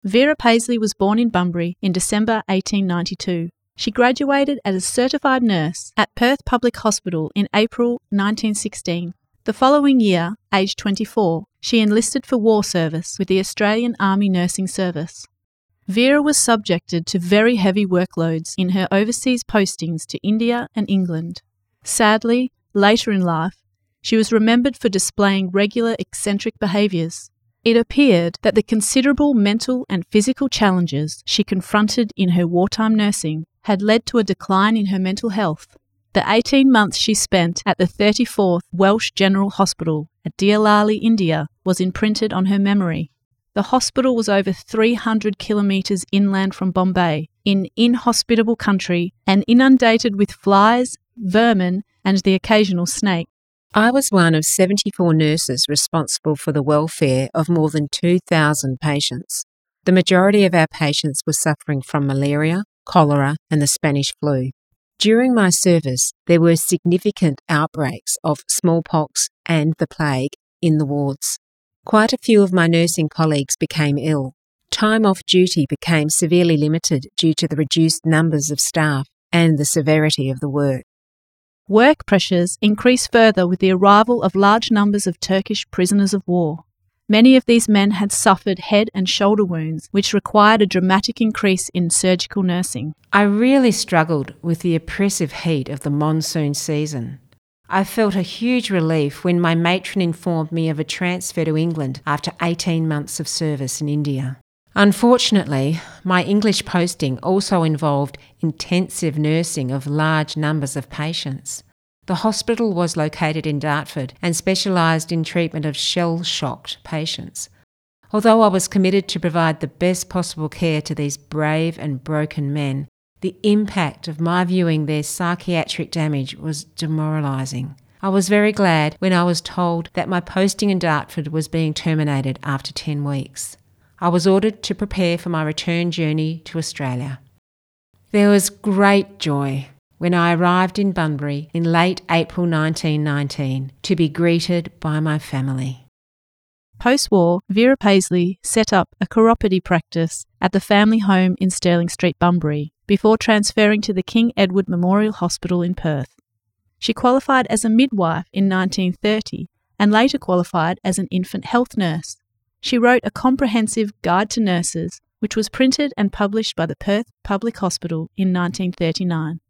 Vera Paisley was born in Bunbury in December 1892. She graduated as a certified nurse at Perth Public Hospital in April 1916. The following year, aged 24, she enlisted for war service with the Australian Army Nursing Service. Vera was subjected to very heavy workloads in her overseas postings to India and England. Sadly, later in life, she was remembered for displaying regular eccentric behaviours. It appeared that the considerable mental and physical challenges she confronted in her wartime nursing had led to a decline in her mental health. The 18 months she spent at the 34th Welsh General Hospital at Deolali, India, was imprinted on her memory. The hospital was over 300 kilometres inland from Bombay, in inhospitable country and inundated with flies, vermin and the occasional snake. I was one of 74 nurses responsible for the welfare of more than 2,000 patients. The majority of our patients were suffering from malaria, cholera and the Spanish flu. During my service, there were significant outbreaks of smallpox and the plague in the wards. Quite a few of my nursing colleagues became ill. Time off duty became severely limited due to the reduced numbers of staff and the severity of the work. Work pressures increased further with the arrival of large numbers of Turkish prisoners of war. Many of these men had suffered head and shoulder wounds, which required a dramatic increase in surgical nursing. I really struggled with the oppressive heat of the monsoon season. I felt a huge relief when my matron informed me of a transfer to England after 18 months of service in India. Unfortunately, my English posting also involved intensive nursing of large numbers of patients. The hospital was located in Dartford and specialised in treatment of shell-shocked patients. Although I was committed to provide the best possible care to these brave and broken men, the impact of my viewing their psychiatric damage was demoralising. I was very glad when I was told that my posting in Dartford was being terminated after 10 weeks. I was ordered to prepare for my return journey to Australia. There was great joy when I arrived in Bunbury in late April 1919 to be greeted by my family. Post-war, Vera Paisley set up a chiropody practice at the family home in Stirling Street, Bunbury, before transferring to the King Edward Memorial Hospital in Perth. She qualified as a midwife in 1930 and later qualified as an infant health nurse. She wrote a comprehensive guide to nurses, which was printed and published by the Perth Public Hospital in 1939.